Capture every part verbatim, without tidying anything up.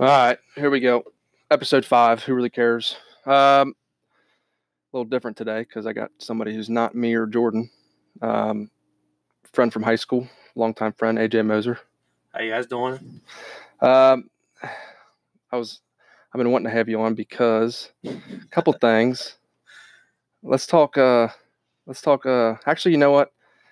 All right, here we go. Episode five. Who really cares? Um, a little different today because I got somebody who's not me or Jordan. Um, friend from high school, longtime friend, A J Moser. How you guys doing? Um, I was, I've been wanting to have you on because a couple things. Let's talk. Uh, let's talk. Uh, actually, you know what?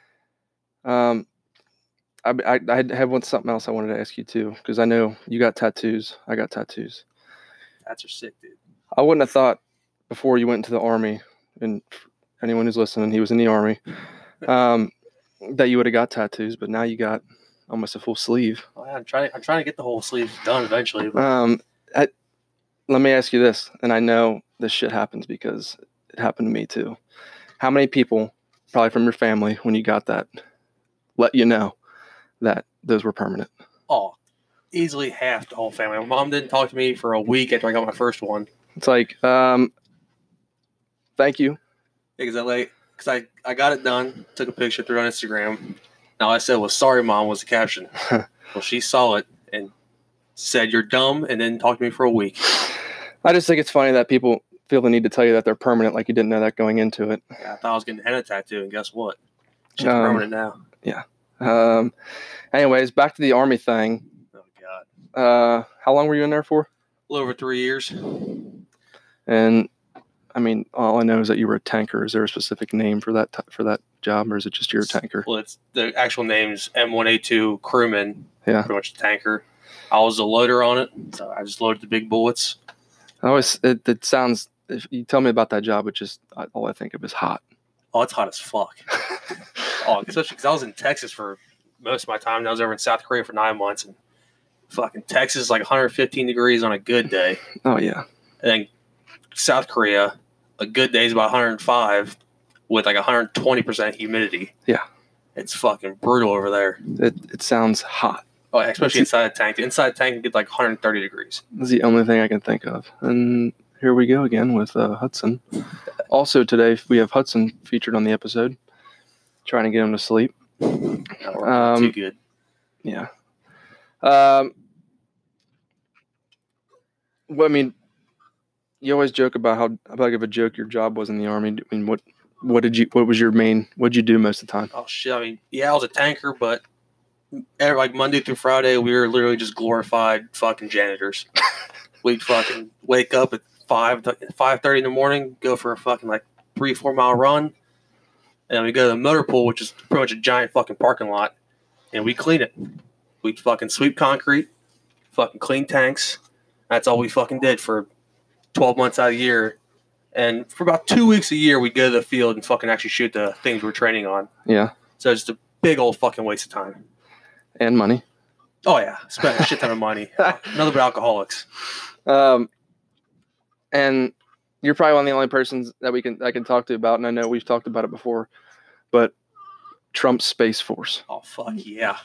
Um, I I, I had one something else I wanted to ask you too because I know you got tattoos. I got tattoos. Tats are sick, dude. I wouldn't have thought before you went into the Army, and anyone who's listening, he was in the Army, um, that you would have got tattoos, but now you got almost a full sleeve. Well, I'm trying. I'm trying to get the whole sleeve done eventually. But... Um, I, let me ask you this, and I know this shit happens because it happened to me too. How many people, probably from your family, when you got that, let you know that those were permanent? Oh, easily half the whole family. My mom didn't talk to me for a week after I got my first one. It's like, um, thank you. Because I like, because I, I got it done, took a picture, threw it on Instagram. Now I said, "Well, sorry, Mom," was the caption. Well, she saw it and said, "You're dumb," and then talked to me for a week. I just think it's funny that people feel the need to tell you that they're permanent, like you didn't know that going into it. Yeah, I thought I was getting a henna tattoo, and guess what? She's Um, permanent now. Yeah. Um. Anyways, back to the Army thing. Oh God. Uh, how long were you in there for? A little over three years. And I mean, all I know is that you were a tanker. Is there a specific name for that t- for that job, or is it just you're a tanker? Well, it's the actual name's M one A two crewman. Yeah. Pretty much a tanker. I was a loader on it, so I just loaded the big bullets. I always it, it sounds. If you tell me about that job, it just all I think of is hot. Oh, it's hot as fuck. Oh, especially because I was in Texas for most of my time. And I was over in South Korea for nine months, and fucking Texas is like one hundred fifteen degrees on a good day. Oh yeah. And then South Korea, a good day is about one hundred five with like one hundred twenty percent humidity. Yeah. It's fucking brutal over there. It it sounds hot. Oh, especially It's, inside a tank. The inside tank can get like one hundred thirty degrees. That's the only thing I can think of. And here we go again with uh, Hudson. Also today we have Hudson featured on the episode, trying to get him to sleep. No, we're Um, not too good. Yeah. Um. Well, I mean, you always joke about how how big of a joke your job was in the Army. I mean, what what did you what was your main what did you do most of the time? Oh shit! I mean, yeah, I was a tanker, but every, like Monday through Friday, we were literally just glorified fucking janitors. We'd fucking wake up at five five thirty in the morning, go for a fucking like three four mile run, and then we go to the motor pool, which is pretty much a giant fucking parking lot, and we clean it. We'd fucking sweep concrete, fucking clean tanks. That's all we fucking did for twelve months out of the year. And for about two weeks a year, we'd go to the field and fucking actually shoot the things we were training on. Yeah. So it's a big old fucking waste of time. And money. Oh, yeah. Spent a shit ton of money. Another but alcoholics. Um, and you're probably one of the only persons that we can I can talk to about, and I know we've talked about it before, but Trump's Space Force. Oh, fuck yeah.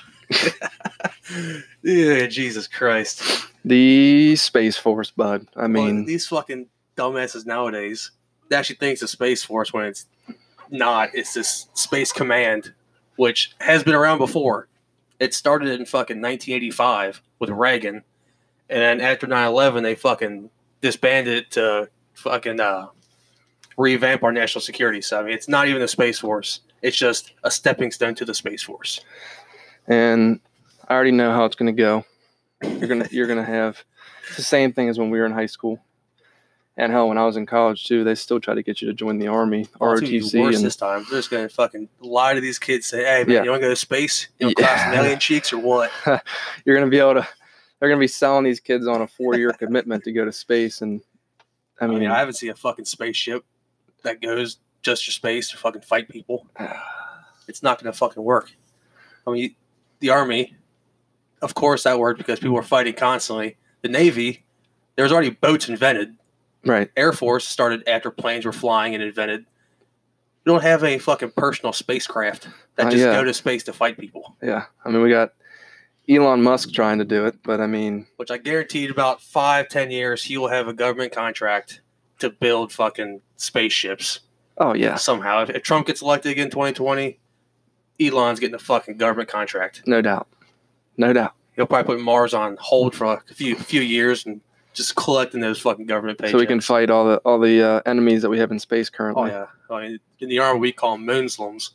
Yeah, Jesus Christ. The Space Force, bud. I mean, well, these fucking dumbasses nowadays, they actually think it's a Space Force when it's not. It's this Space Command, which has been around before. It started in fucking nineteen eighty-five with Reagan, and then after nine eleven, they fucking disbanded it to fucking uh, revamp our national security. So, I mean, it's not even a Space Force. It's just a stepping stone to the Space Force. And I already know how it's going to go. You're gonna you're gonna have it's the same thing as when we were in high school, and hell, when I was in college too, they still try to get you to join the Army, Well, R O it's gonna T be C. worse And this time. They're just gonna fucking lie to these kids. Say, "Hey, man, Yeah. you want to go to space? You want to Yeah. clap some alien cheeks or what?" you're gonna be able to. They're gonna be selling these kids on a four-year commitment to go to space, and I I mean, mean, I haven't seen a fucking spaceship that goes just for space to fucking fight people. It's not gonna fucking work. I mean, the Army, of course, that worked because people were fighting constantly. The Navy, there was already boats invented. right? Air Force started after planes were flying and invented. You don't have any fucking personal spacecraft that Uh, just yeah. go to space to fight people. Yeah, I mean, we got Elon Musk trying to do it, but I mean, Which I guaranteed about five, ten years he will have a government contract to build fucking spaceships oh yeah, somehow. If, if Trump gets elected again in twenty twenty, Elon's getting a fucking government contract. no doubt, no doubt. He'll probably put Mars on hold for like a few few years and just collecting those fucking government paychecks. So we can fight all the all the uh, enemies that we have in space currently. Oh yeah, I mean, in the army we call them Moonslims.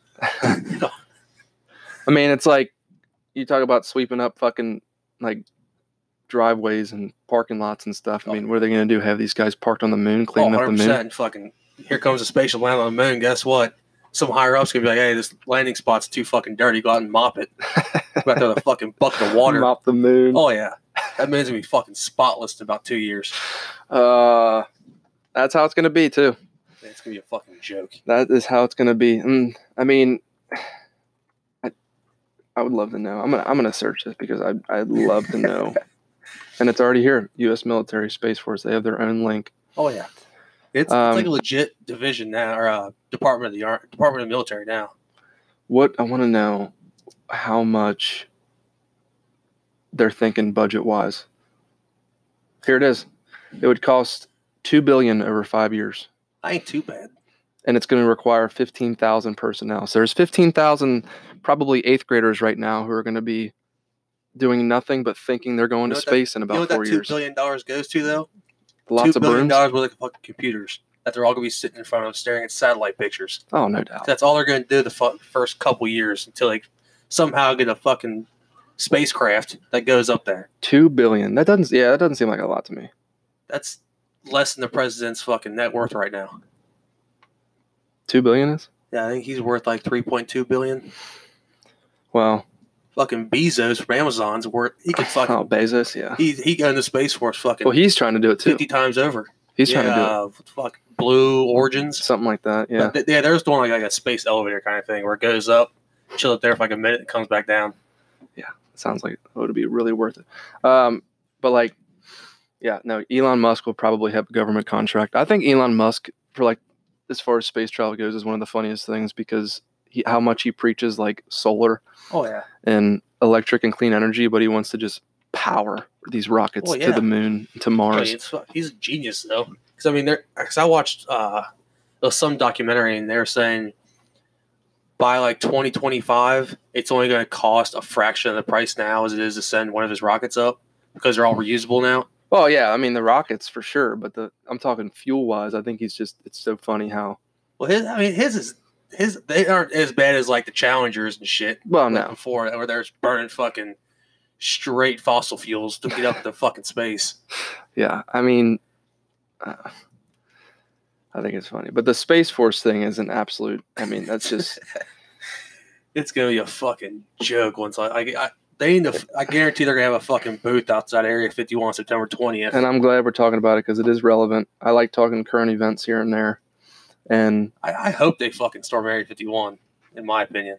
I mean, it's like you talk about sweeping up fucking like driveways and parking lots and stuff. I mean, what are they going to do? Have these guys parked on the moon, cleaning oh, up the moon? Fucking, here comes a spaceship land on the moon. Guess what? Some higher up's going to be like, hey, this landing spot's too fucking dirty. Go out and mop it. Go out there with a fucking bucket of water. Mop the moon. Oh, yeah. That moon's going to be fucking spotless in about two years. Uh, that's how it's going to be, too. It's going to be a fucking joke. That is how it's going to be. And, I mean, I, I would love to know. I'm going to I'm gonna search this because I, I'd love to know. And it's already here. U S Military Space Force. They have their own link. Oh, yeah. It's, um, it's like a legit division now, or uh, Department of the Ar- Department of the Military now. What I want to know, how much they're thinking budget-wise. Here it is. It would cost two billion dollars over five years. That ain't too bad. And it's going to require fifteen thousand personnel. So there's fifteen thousand probably eighth graders right now who are going to be doing nothing but thinking they're going you know to space that, in about you know four what that years. two billion dollars goes to, though? Lots two of billion brooms. dollars worth of fucking computers that they're all going to be sitting in front of staring at satellite pictures. Oh, no doubt. That's all they're going to do the fu- first couple years until they somehow get a fucking spacecraft that goes up there. Two billion. That doesn't. Yeah, that doesn't seem like a lot to me. That's less than the president's fucking net worth right now. Two billion is? Yeah, I think he's worth like three point two billion. Wow. Fucking Bezos from Amazon's worth. He could fucking. Oh, Bezos. Yeah. He he got into Space Force fucking. Well, he's trying to do it too. Fifty times over. He's yeah, trying to do it. Uh, fuck Blue Origins. Something like that. Yeah. But, yeah, they're just doing like, like a space elevator kind of thing where it goes up, chill up there for like a minute, and comes back down. Yeah, it sounds like it would be really worth it. Um, but like, yeah, no, Elon Musk will probably have a government contract. I think Elon Musk, for like, as far as space travel goes, is one of the funniest things because he, how much he preaches like solar. Oh yeah. And electric and clean energy, but he wants to just power these rockets well, yeah. to the moon, to Mars. I mean, it's, he's a genius though. Because I mean, there. Because I watched uh, there was some documentary and they were saying by like twenty twenty-five, it's only going to cost a fraction of the price now as it is to send one of his rockets up because they're all reusable now. Well, yeah, I mean the rockets for sure, but the I'm talking fuel wise. I think he's just it's so funny how. Well, his I mean his is his they aren't as bad as like the Challengers and shit. Well, like no, before where they're burning fucking straight fossil fuels to get up to fucking space. Yeah, I mean, uh, I think it's funny, but the Space Force thing is an absolute. I mean, that's just. It's gonna be a fucking joke once I, I, I they need to. I guarantee they're gonna have a fucking booth outside Area fifty-one September twentieth. And I'm glad we're talking about it because it is relevant. I like talking current events here and there, and I, I hope they fucking storm Area fifty-one. In my opinion,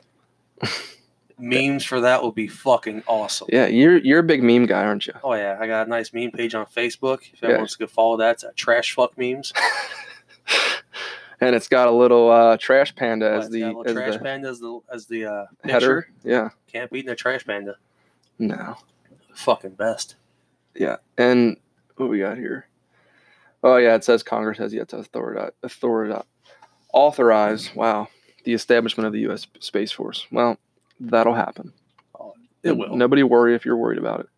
memes for that would be fucking awesome. Yeah, you're you're a big meme guy, aren't you? Oh yeah, I got a nice meme page on Facebook. If anyone Yeah. wants to go follow that, it's at Trash Fuck Memes. And it's got a little uh, trash panda as It's the, got a little as trash the panda as the as the uh, header. picture. Yeah. Can't beat no trash panda. No. Fucking best. Yeah. And what we got here? Oh yeah, it says Congress has yet to authorize, authorize, authorize. Wow, the establishment of the U S Space Force. Well, that'll happen. Oh, it will. Nobody worry if you're worried about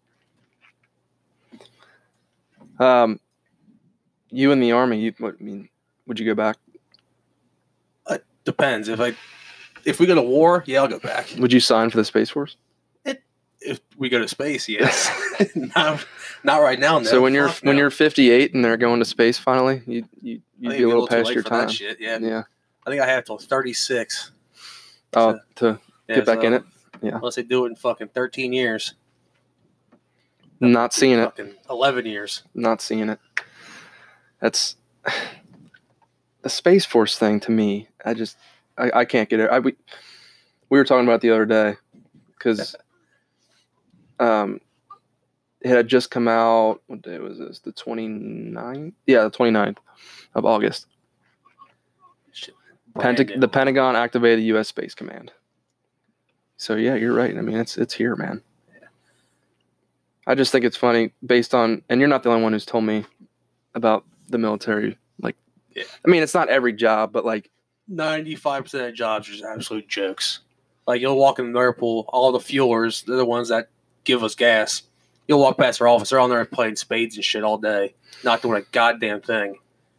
it. Um, you in the Army, you, what, I mean, would you go back? It depends. If I if we go to war, yeah, I'll go back. Would you sign for the Space Force? If we go to space, yes. not, not right now. No. So when you're Fuck when no. you're fifty-eight and they're going to space finally, you you you'd I think be a little too past late your for that time. shit. Yeah. Yeah. I think I have till thirty-six. Oh, So, to yeah, get back so in it. Yeah. Unless they do it in fucking thirteen years. Not seeing it. Fucking eleven years. Not seeing it. That's the Space Force thing to me. I just I, I can't get it. I we, we were talking about it the other day because um it had just come out. What day was this? The twenty-ninth? Yeah, the twenty-ninth of August. Shit. Pentag- Brand the new. Pentagon activated U S Space Command. So yeah, you're right. I mean, it's it's here, man. I just think it's funny based on, and you're not the only one who's told me about the military. Like, Yeah. I mean, it's not every job, but like, ninety-five percent of jobs are just absolute jokes. Like, you'll walk in the Nord Pool, all the fuelers, they're the ones that give us gas. You'll walk past their office. They're on there playing spades and shit all day, not doing a goddamn thing.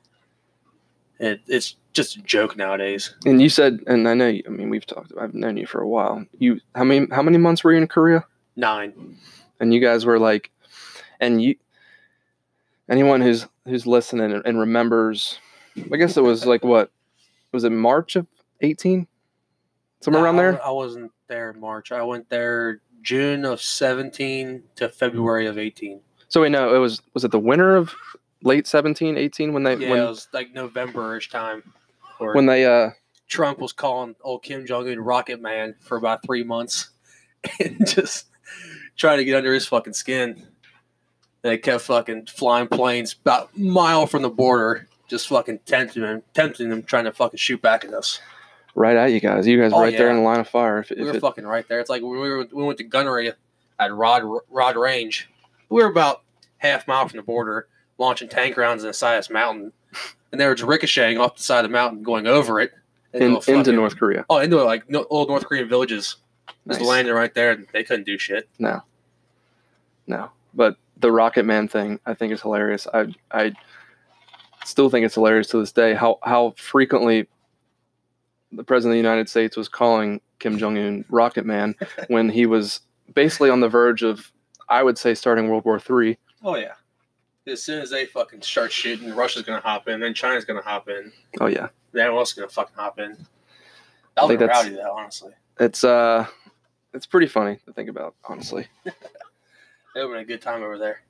It, it's just a joke nowadays. And you said, and I know, you, I mean, we've talked. I've known you for a while. You, how many, how many months were you in Korea? Nine. And you guys were like, and you, anyone who's who's listening and, and remembers, I guess it was like what, was it March of eighteen, somewhere No, around there? I wasn't there in March. I went there June of seventeen to February of eighteen. So we know it was was it the winter of late seventeen, eighteen when they Yeah, when it was like November-ish time. Or when they uh Trump was calling old Kim Jong-un Rocket Man for about three months and just trying to get under his fucking skin. They kept fucking flying planes about a mile from the border, just fucking tempting him, tempting him, trying to fucking shoot back at us. right at you guys. You guys were Oh, right there yeah. in the line of fire. If, We if were it, fucking right there. It's like when we were we went to gunnery at Rod Rod Range. We were about half mile from the border, launching tank rounds in the side of this mountain, and they were just ricocheting off the side of the mountain, going over it and in, go fucking- into North Korea. Oh, into like no, old North Korean villages. Just Nice. landing right there, and they couldn't do shit. No, no. But the Rocket Man thing, I think is hilarious. I I still think it's hilarious to this day how how frequently the president of the United States was calling Kim Jong Un Rocket Man when he was basically on the verge of, I would say, starting World War Three. Oh yeah. As soon as they fucking start shooting, Russia's gonna hop in, then China's gonna hop in, Oh yeah, then everyone else is gonna fucking hop in. That'll think be that's- rowdy, though, honestly. it's uh, it's pretty funny to think about, honestly. It would have been a good time over there.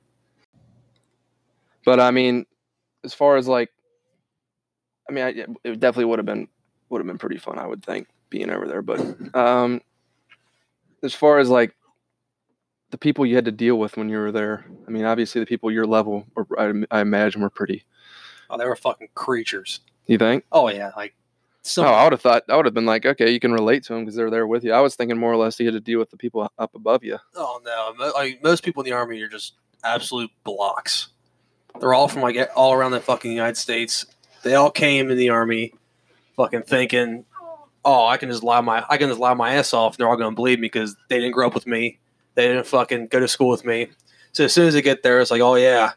But I mean, as far as like, I mean, I, it definitely would have been would have been pretty fun, I would think, being over there. But um, as far as like the people you had to deal with when you were there, I mean, obviously the people your level, or I, I imagine, were pretty. Oh, they were fucking creatures. You think? Oh yeah, like so. Oh, I would have thought I would have been like, okay, you can relate to them because they're there with you. I was thinking more or less you had to deal with the people up above you. Oh no, Mo- like most people in the army are just absolute blocks. They're all from like all around the fucking United States. They all came in the army, fucking thinking, "Oh, I can just lie my I can just lie my ass off, and they're all gonna believe me because they didn't grow up with me, they didn't fucking go to school with me." So as soon as they get there, it's like, "Oh yeah,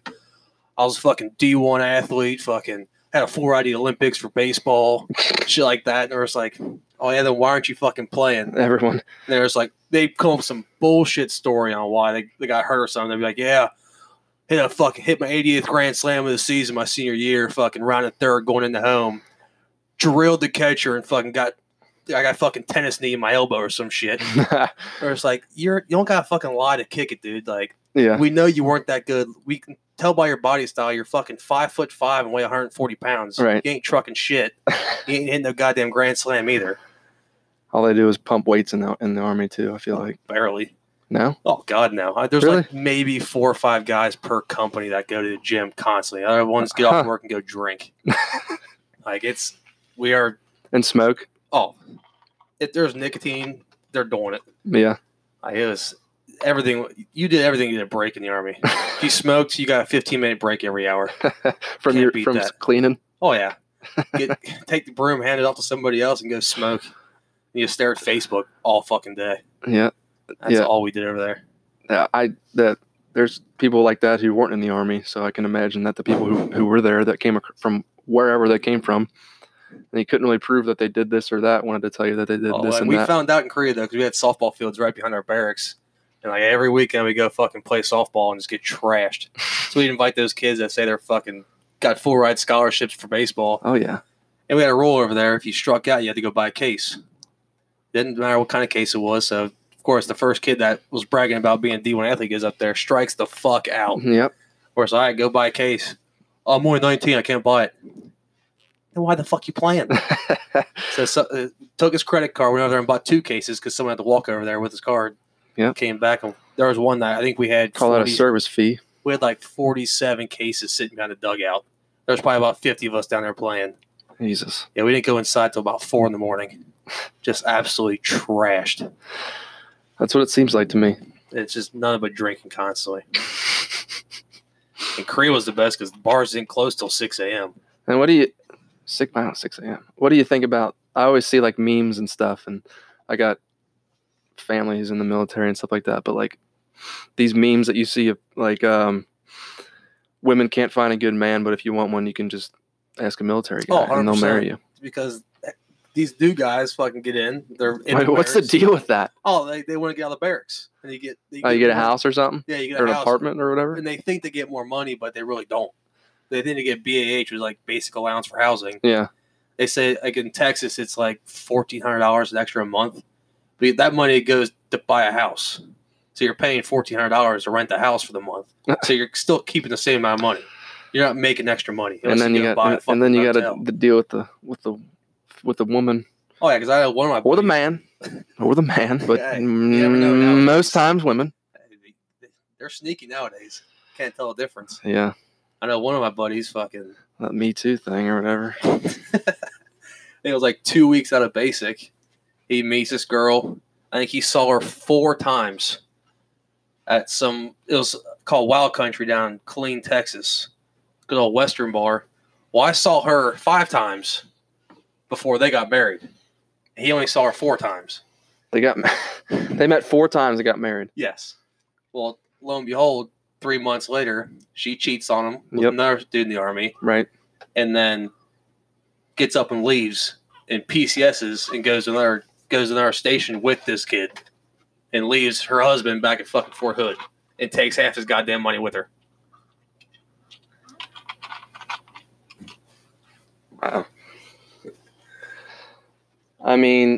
I was a fucking D one athlete, fucking had a four I D Olympics for baseball, shit like that." And they're just like, "Oh yeah, then why aren't you fucking playing?" Everyone. And there's like they come up with some bullshit story on why they, they got hurt or something. They'd be like, "Yeah, hit a fucking hit my eightieth grand slam of the season my senior year, fucking round and third going into home, drilled the catcher and fucking got I got fucking tennis knee in my elbow or some shit." Or it's like you're you don't gotta fucking lie to kick it, dude. Like Yeah. we know you weren't that good. We can tell by your body style you're fucking five foot five and weigh one hundred forty pounds. Right. You ain't trucking shit. You ain't hitting no goddamn grand slam either. All they do is pump weights in the in the army too. I feel like Barely. no. Oh God, no! I- There's Really? like maybe four or five guys per company that go to the gym constantly. Other ones get off Huh. work and go drink. Like it's we are. And smoke. Oh, if there's nicotine, they're doing it. Yeah. Like it was everything. You did everything you did a break in the army. If you smoked, you got a fifteen minute break every hour. from Can't your beat from that. cleaning. Oh yeah, get take the broom, hand it off to somebody else, and go smoke. And you stare at Facebook all fucking day. Yeah. That's Yeah. all we did over there. Yeah, I that there's people like that who weren't in the army, so I can imagine that the people who, who were there that came ac- from wherever they came from, and you couldn't really prove that they did this or that, wanted to tell you that they did Oh, this like, and we that. found out in Korea though, because we had softball fields right behind our barracks, and like every weekend we go fucking play softball and just get trashed. So we'd invite those kids that say they're fucking got full ride scholarships for baseball, Oh yeah, and we had a rule over there: if you struck out, you had to go buy a case. Didn't matter what kind of case it was. So of course, the first kid that was bragging about being a D one athlete goes up there, strikes the fuck out. yep. Or it's all right, go buy a case. Oh, I'm only nineteen, I can't buy it. Then why the fuck you playing? So, so uh, took his credit card, went over there and bought two cases because someone had to walk over there with his card. Yep. Came back and there was one that I think we had. Call that a forty service fee. We had like forty-seven cases sitting behind the dugout. There's probably about fifty of us down there playing. Jesus. Yeah, we didn't go inside till about four in the morning. Just absolutely trashed. That's what it seems like to me. It's just nothing but drinking constantly. And Korea was the best because the bars didn't close till six a.m. And what do you six wow, six a.m. What do you think about? I always see like memes and stuff, and I got families in the military and stuff like that. But like, these memes that you see of like um, women can't find a good man, but if you want one, you can just ask a military guy Oh, and they'll marry you. Because these new guys fucking get in. They're in Wait, the what's the barracks. deal with that? Oh, they, they want to get out of the barracks. And you get, you Oh, get you get a more- house or something? Yeah, you get Or a an house. apartment or whatever? And they think they get more money, but they really don't. They think they get B A H, which is like basic allowance for housing. Yeah. They say, like in Texas, it's like fourteen hundred dollars an extra a month. But that money goes to buy a house. So you're paying fourteen hundred dollars to rent the house for the month. So you're still keeping the same amount of money. You're not making extra money. And then you go got buy a and, fucking and then you got hotel. to the deal with the with the with the woman Oh, yeah, because I had one of my or the buddies- man or the man, but Yeah, you never know nowadays. mm, most times women. They- they- They're sneaky nowadays. Can't tell the difference. Yeah. I know one of my buddies fucking That Me Too thing or whatever. I think it was like two weeks out of basic. He meets this girl. I think he saw her four times at some. It was called Wild Country down in Killeen, Texas. Good old Western bar. Well, I saw her five times before they got married. He only saw her four times. They got they met four times. They got married. Yes. Well, lo and behold, three months later, she cheats on him with Yep. another dude in the army, Right. and then gets up and leaves and P C S's and goes to another goes to another station with this kid, and leaves her husband back at fucking Fort Hood and takes half his goddamn money with her. Wow. I mean,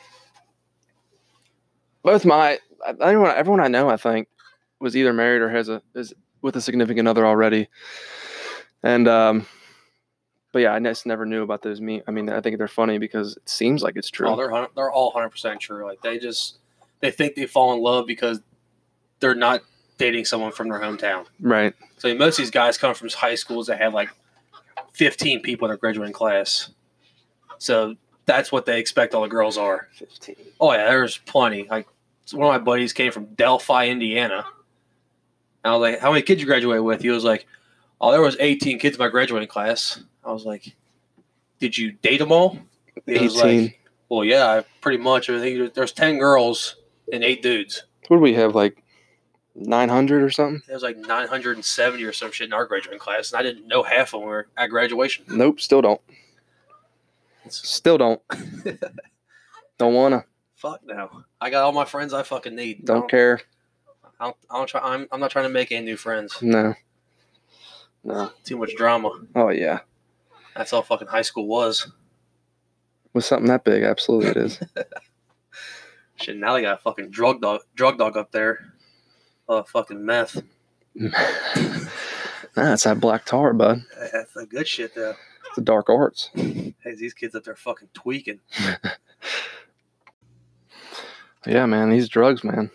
both my everyone everyone I know, I think, was either married or has a is with a significant other already, and um, but yeah, I just never knew about those. Me, I mean, I think they're funny because it seems like it's true. Oh, they're hun- they're all hundred percent true. Like they just they think they fall in love because they're not dating someone from their hometown. Right. So most of these guys come from high schools that have like fifteen people in their graduating class. So that's what they expect all the girls are. Fifteen. Oh yeah, there's plenty. Like one of my buddies came from Delphi, Indiana. And I was like, "How many kids you graduate with?" He was like, "Oh, there was eighteen kids in my graduating class." I was like, "Did you date them all?" He was Eighteen. like, "Well, yeah, I pretty much. I think there's ten girls and eight dudes." What do we have, like nine hundred or something? There was like nine hundred seventy or some shit in our graduating class, and I didn't know half of them were at graduation. Nope. Still don't. Still don't. Don't wanna. Fuck no. I got all my friends I fucking need. I Don't care. I don't, I don't try. I'm, I'm not trying to make any new friends. No. No. Too much drama. Oh yeah. That's all fucking high school was. With something that big, absolutely it is. Shit, now they got a fucking drug dog, drug dog up there. Oh, fucking meth. Nah, it's that black tar, bud. That's the good shit though. It's the dark arts. Hey, these kids up there fucking tweaking. Yeah, man, these drugs, man,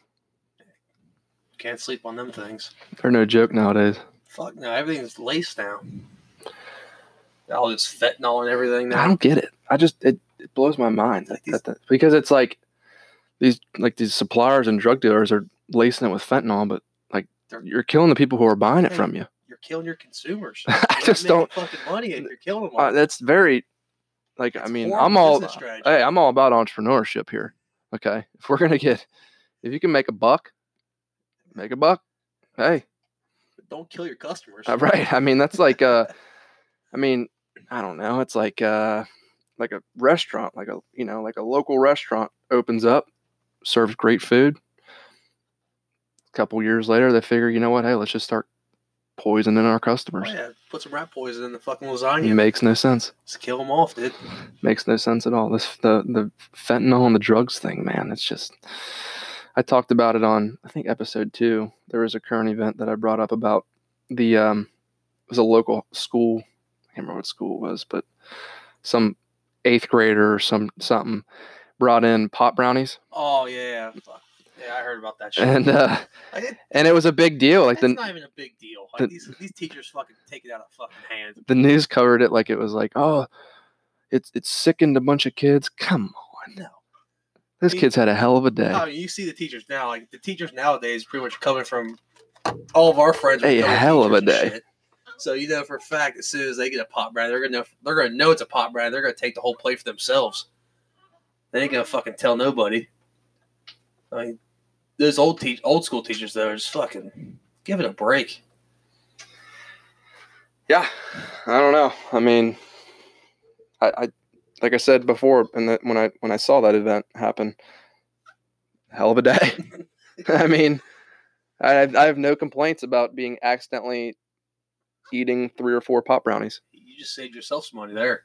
Can't sleep on them things. they're no joke nowadays. Fuck no, everything's laced now. All this fentanyl and everything I now. don't get it. I just it, it blows my mind that, that, that- because it's like these like these suppliers and drug dealers are lacing it with fentanyl, but like They're- you're killing the people who are buying it Hey, from you. You're killing your consumers. I You're just not making don't- fucking money and you're killing them all. Uh, that's very like I That's mean horrible I'm all business strategy. hey I'm all about entrepreneurship here. Okay, if we're gonna get if you can make a buck, make a buck. Hey, Don't kill your customers. uh, right. I mean that's like uh, I mean I don't know. It's like uh, like a restaurant, like a you know like a local restaurant opens up, serves great food. A couple years later, they figure, you know what? Hey, let's just start poisoning our Oh, customers. yeah, put some rat poison in the fucking lasagna. It makes no sense. Just kill them off, dude. Makes no sense at all. This the the fentanyl and the drugs thing, man. It's just. I talked about it on I think episode two. There was a current event that I brought up about the um, it was a local school. I can't remember what school it was, but some eighth grader or some something brought in pot brownies, Oh yeah, fuck. Yeah, I heard about that shit. and uh, Like, it, and it was a big deal. Like that's the not even a big deal. Like the- these these teachers fucking take it out of fucking hand. the news covered it like it was like, oh, it's it's sickened a bunch of kids. Come on, No. those mean- kids had a hell of a day. I mean, you see the teachers now. Like the teachers nowadays, pretty much coming from all of our friends. are A fellow hell of a teachers and day. shit. So you know for a fact, as soon as they get a pot brand, they're gonna know, they're gonna know it's a pot brand. They're gonna take the whole plate for themselves. They ain't gonna fucking tell nobody. I mean, those old te- old school teachers though are just fucking give it a break. Yeah, I don't know. I mean, I, I like I said before, and when I when I saw that event happen, hell of a day. I mean, I have, I have no complaints about being accidentally eating three or four pop brownies. You just saved yourself some money there.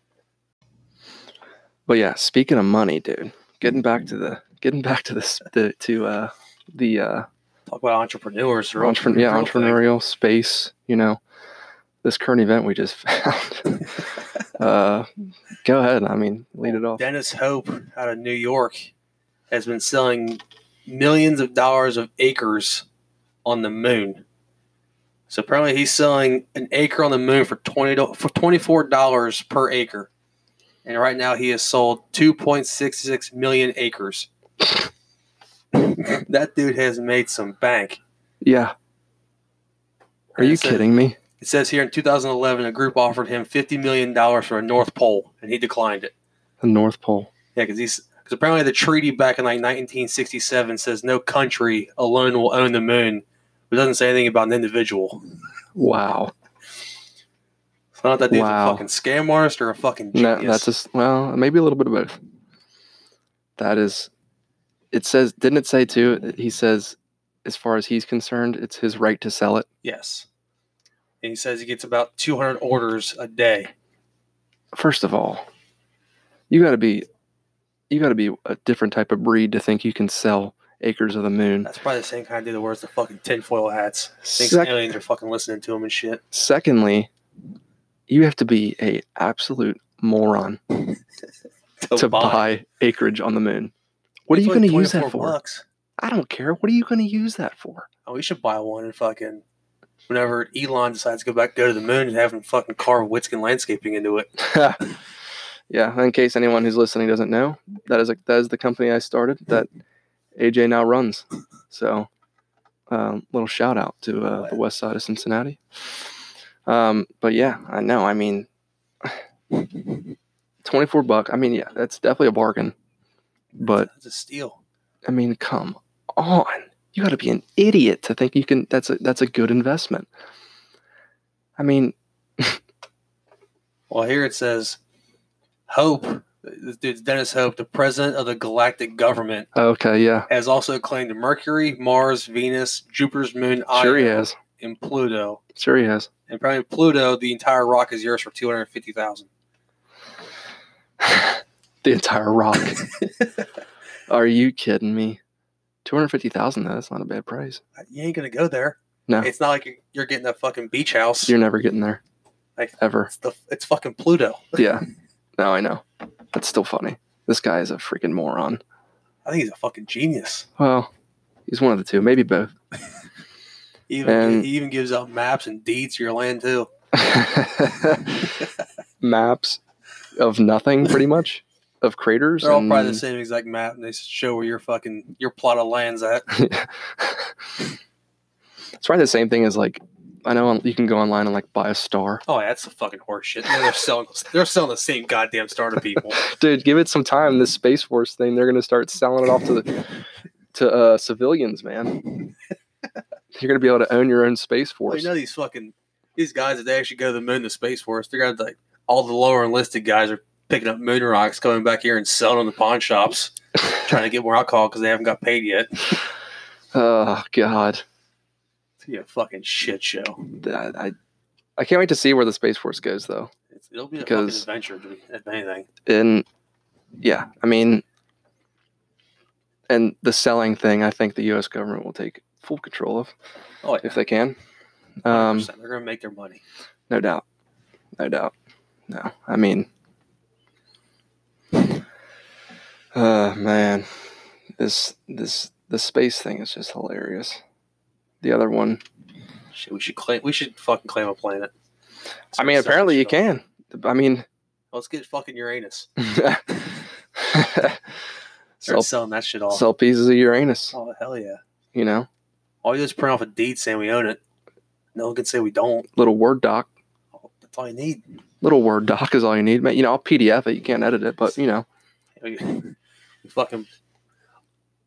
But yeah, speaking of money, dude, getting back to the getting back to this the to uh the uh talk about entrepreneurs, entrepre- yeah, entrepreneurial thing. Space, you know, this current event we just found. uh go ahead. I mean, lead it off. Dennis Hope out of New York has been selling millions of dollars of acres on the moon. So apparently he's selling an acre on the moon for twenty for twenty-four dollars per acre. And right now he has sold two point six six million acres. That dude has made some bank. Yeah. Are you says, kidding me? It says here in two thousand eleven, a group offered him fifty million dollars for a North Pole, and he declined it. The North Pole. Yeah, because he's because apparently the treaty back in like nineteen sixty-seven says no country alone will own the moon. It doesn't say anything about an individual. Wow. It's not that dude's wow. a fucking scam artist or a fucking genius. No, that's a, well, maybe a little bit of both. That is, it says, didn't it say too, he says, as far as he's concerned, it's his right to sell it? Yes. And he says he gets about two hundred orders a day. First of all, you got to be, you got to be a different type of breed to think you can sell acres of the moon. That's probably the same kind of dude that wears the fucking tinfoil hats. Thinks Sec- aliens are fucking listening to him and shit. Secondly, you have to be a absolute moron to, to buy. buy acreage on the moon. What it's are you like going to use that for? Bucks. I don't care. What are you going to use that for? Oh, we should buy one and fucking whenever Elon decides to go back, go to the moon and have him fucking carve Witskin landscaping into it. Yeah. In case anyone who's listening doesn't know, that is a, that is the company I started that A J now runs. So, um, little shout out to uh, the west side of Cincinnati. Um, but yeah, I know. I mean, twenty-four bucks. I mean, yeah, that's definitely a bargain. But it's a steal. I mean, come on. You got to be an idiot to think you can. That's a that's a good investment. I mean, well, here it says, Hope. This dude's Dennis Hope, the president of the galactic government. Okay, yeah. Has also claimed Mercury, Mars, Venus, Jupiter's moon, sure Io, he has. and Pluto. Sure he has. And probably Pluto, the entire rock is yours for two hundred fifty thousand dollars. The entire rock. Are you kidding me? two hundred fifty thousand dollars, though, that's not a bad price. You ain't going to go there. No. It's not like you're, you're getting a fucking beach house. You're never getting there. Like, ever. It's, the, it's fucking Pluto. Yeah. No, I know. That's still funny. This guy is a freaking moron. I think he's a fucking genius. Well, he's one of the two. Maybe both. even, and, he even gives out maps and deeds to your land, too. Maps of nothing, pretty much. Of craters. They're all and... probably the same exact map, and they show where your fucking your plot of land's at. It's probably the same thing as like I know you can go online and like buy a star. Oh, yeah, that's the fucking horse shit. Yeah, they're selling they're selling the same goddamn star to people. Dude, give it some time. This Space Force thing, they're gonna start selling it off to the to uh, civilians, man. You're gonna be able to own your own Space Force. Well, you know these fucking these guys that they actually go to the moon, the Space Force. They're gonna like all the lower enlisted guys are picking up moon rocks, coming back here and selling them in the pawn shops, trying to get more alcohol because they haven't got paid yet. Oh God, it's gonna be a fucking shit show. I, I I can't wait to see where the Space Force goes, though. It's, it'll be a fucking adventure, if anything. And yeah, I mean, and the selling thing, I think the U S government will take full control of, oh, yeah. if they can. Um, they're gonna make their money, no doubt, no doubt. No, I mean. Uh man, this this the space thing is just hilarious. The other one, shit, we should claim. We should fucking claim a planet. I mean, apparently you can. I mean, let's get fucking Uranus. Start sell, selling that shit off. Sell pieces of Uranus. Oh hell yeah! You know, all you do is print off a deed saying we own it. No one can say we don't. Little Word doc. Oh, that's all you need. Little Word doc is all you need. You know, I'll P D F it. You can't edit it, but you know. You fucking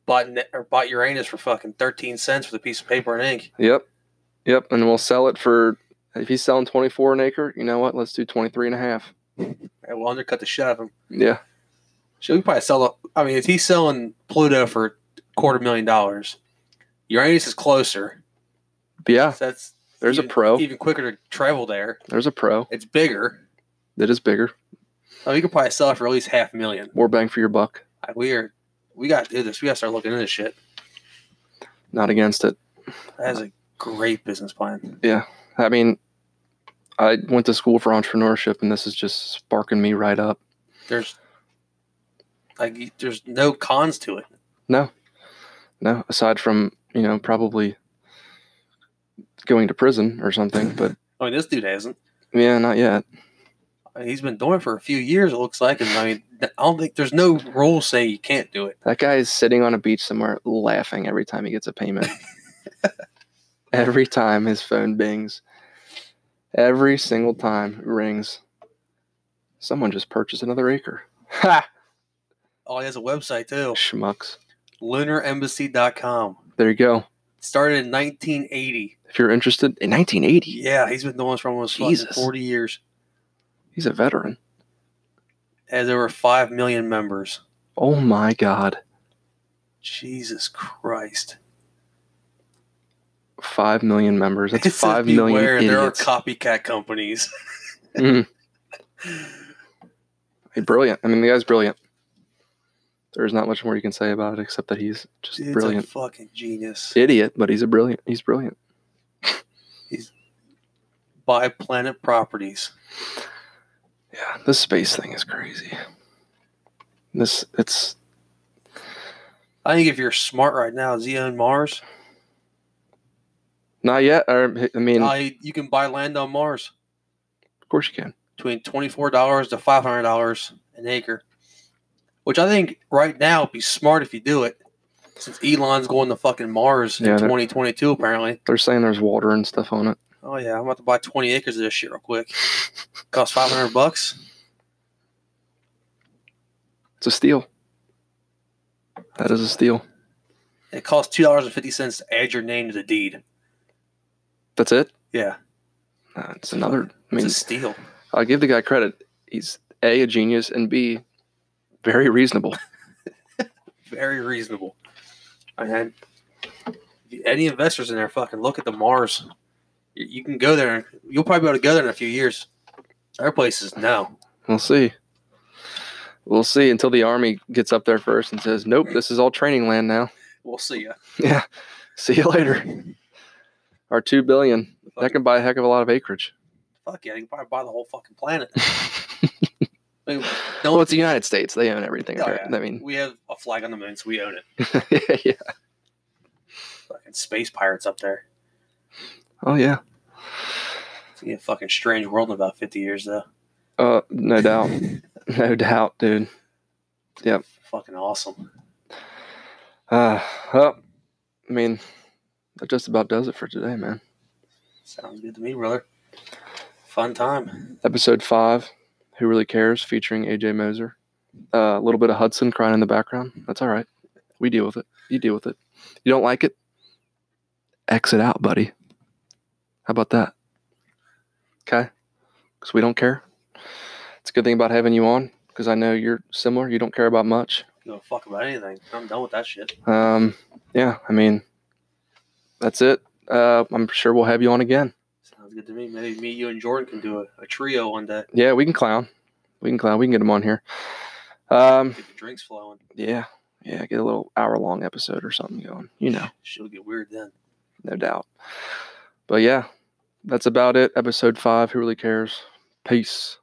bought Ne- or bought Uranus for fucking thirteen cents for the piece of paper and ink. Yep. Yep. And we'll sell it for, if he's selling twenty-four an acre, you know what? Let's do twenty-three and a half. And we'll undercut the shit out of him. Yeah. So we probably sell it. I mean, if he's selling Pluto for a quarter million dollars, Uranus is closer. Yeah. So that's There's even, a pro. Even quicker to travel there. There's a pro. It's bigger. It is bigger. Oh, you could probably sell it for at least half a million. More bang for your buck. Like, we are, we got to do this. We got to start looking into this shit. Not against it. That is a great business plan. Yeah. I mean, I went to school for entrepreneurship, and this is just sparking me right up. There's like there's no cons to it. No. No. Aside from, you know, probably going to prison or something. But I mean, this dude hasn't. Yeah, not yet. I mean, he's been doing it for a few years, it looks like. And I mean, I don't think there's no rules saying you can't do it. That guy is sitting on a beach somewhere laughing every time he gets a payment. Every time his phone bings. Every single time it rings. Someone just purchased another acre. Ha! Oh, he has a website, too. Schmucks. lunar embassy dot com. There you go. Started in nineteen eighty. If you're interested, in nineteen eighty. Yeah, he's been doing this for almost fucking forty years. He's a veteran. Has over five million members. Oh my God. Jesus Christ. Five million members. That's It says five million beware, idiots. there are copycat companies. mm. Hey, brilliant. I mean, the guy's brilliant. There's not much more you can say about it except that he's just Dude's brilliant. a fucking genius. Idiot, but he's a brilliant. He's brilliant. He's buy Planet Properties. Yeah, this space thing is crazy. This, it's... I think if you're smart right now, does he own Mars? Not yet. Or, I mean... Uh, you can buy land on Mars. Of course you can. Between twenty-four dollars to five hundred dollars an acre. Which I think right now would be smart if you do it. Since Elon's going to fucking Mars Yeah, in they're- twenty twenty-two, apparently. They're saying there's water and stuff on it. Oh, yeah. I'm about to buy twenty acres of this shit real quick. Cost five hundred bucks. It's a steal. That is a steal. It costs two dollars and fifty cents to add your name to the deed. That's it? Yeah. Uh, it's another... I It's mean, a steal. I'll give the guy credit. He's A, a genius, and B, very reasonable. Very reasonable. And any investors in there, fucking look at the Mars. You, you can go there. And you'll probably be able to go there in a few years. Other places, no. We'll see. We'll see until the Army gets up there first and says, nope, this is all training land now. We'll see ya. Yeah. See you later. Our two billion dollars. That can buy a heck of a lot of acreage. Fuck yeah, you can probably buy the whole fucking planet. I mean, No, it's the United States. They own everything. Oh, apparently. yeah. I mean, we have a flag on the moon, so we own it. yeah, yeah. Fucking space pirates up there. Oh, yeah. It's gonna be a fucking strange world in about fifty years, though. Uh, no doubt. No doubt, dude. Yep. Fucking awesome. Uh, well, I mean, that just about does it for today, man. Sounds good to me, brother. Fun time. Episode five, Who Really Cares, featuring A J Moser. Uh, a little bit of Hudson crying in the background. That's all right. We deal with it. You deal with it. You don't like it? Exit out, buddy. How about that? Okay? Because we don't care. It's a good thing about having you on, because I know you're similar. You don't care about much. Give a fuck about anything. I'm done with that shit. Um, yeah, I mean, that's it. Uh, I'm sure we'll have you on again. Sounds good to me. Maybe me, you, and Jordan can do a, a trio one day. Yeah, we can clown. We can clown. We can get him on here. Um, Get the drinks flowing. yeah, yeah, get a little hour-long episode or something going. You know, She'll get weird then. no doubt. But yeah, that's about it. Episode five, Who Really Cares? Peace.